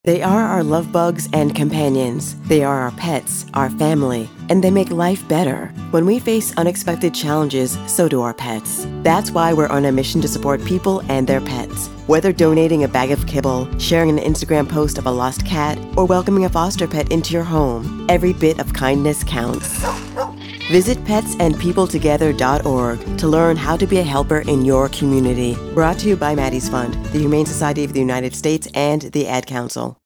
They are our love bugs and companions. They are our pets, our family, and they make life better. When we face unexpected challenges, so do our pets. That's why we're on a mission to support people and their pets. Whether donating a bag of kibble, sharing an Instagram post of a lost cat, or welcoming a foster pet into your home, every bit of kindness counts. Visit petsandpeopletogether.org to learn how to be a helper in your community. Brought to you by Maddie's Fund, the Humane Society of the United States, and the Ad Council.